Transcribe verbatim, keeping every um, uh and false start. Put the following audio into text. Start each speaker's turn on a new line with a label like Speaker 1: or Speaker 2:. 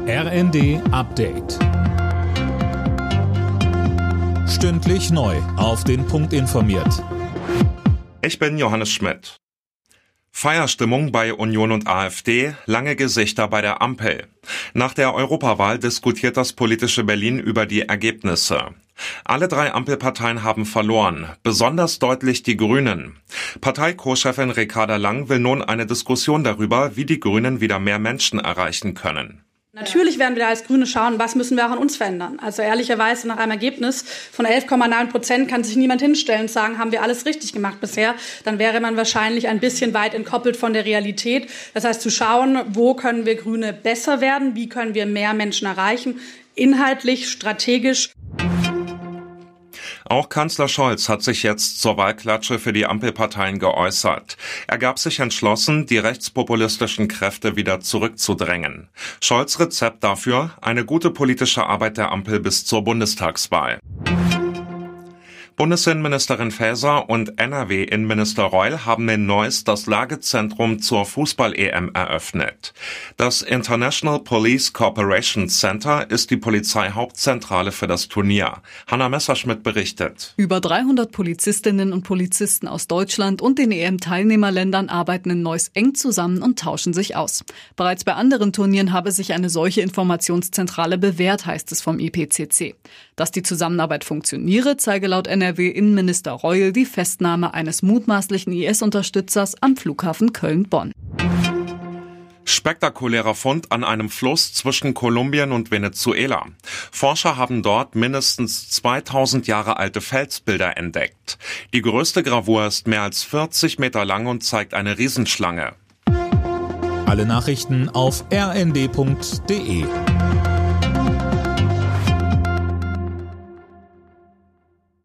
Speaker 1: R N D Update. Stündlich neu auf den Punkt informiert.
Speaker 2: Ich bin Johannes Schmidt. Feierstimmung bei Union und AfD, lange Gesichter bei der Ampel. Nach der Europawahl diskutiert das politische Berlin über die Ergebnisse. Alle drei Ampelparteien haben verloren, besonders deutlich die Grünen. Partei-Co-Chefin Ricarda Lang will nun eine Diskussion darüber, wie die Grünen wieder mehr Menschen erreichen können.
Speaker 3: Natürlich werden wir da als Grüne schauen, was müssen wir auch an uns verändern. Also ehrlicherweise nach einem Ergebnis von elf Komma neun Prozent kann sich niemand hinstellen und sagen, haben wir alles richtig gemacht bisher. Dann wäre man wahrscheinlich ein bisschen weit entkoppelt von der Realität. Das heißt, zu schauen, wo können wir Grüne besser werden, wie können wir mehr Menschen erreichen, inhaltlich, strategisch.
Speaker 2: Auch Kanzler Scholz hat sich jetzt zur Wahlklatsche für die Ampelparteien geäußert. Er gab sich entschlossen, die rechtspopulistischen Kräfte wieder zurückzudrängen. Scholz' Rezept dafür: eine gute politische Arbeit der Ampel bis zur Bundestagswahl. Bundesinnenministerin Faeser und N R W-Innenminister Reul haben in Neuss das Lagezentrum zur Fußball-E M eröffnet. Das International Police Cooperation Center ist die Polizeihauptzentrale für das Turnier. Hanna Messerschmidt berichtet.
Speaker 4: Über dreihundert Polizistinnen und Polizisten aus Deutschland und den E M-Teilnehmerländern arbeiten in Neuss eng zusammen und tauschen sich aus. Bereits bei anderen Turnieren habe sich eine solche Informationszentrale bewährt, heißt es vom I P C C. Dass die Zusammenarbeit funktioniere, zeige laut N R W-Innenminister Reul die Festnahme eines mutmaßlichen I S-Unterstützers am Flughafen Köln-Bonn.
Speaker 2: Spektakulärer Fund an einem Fluss zwischen Kolumbien und Venezuela. Forscher haben dort mindestens zweitausend Jahre alte Felsbilder entdeckt. Die größte Gravur ist mehr als vierzig Meter lang und zeigt eine Riesenschlange.
Speaker 1: Alle Nachrichten auf r n d punkt d e.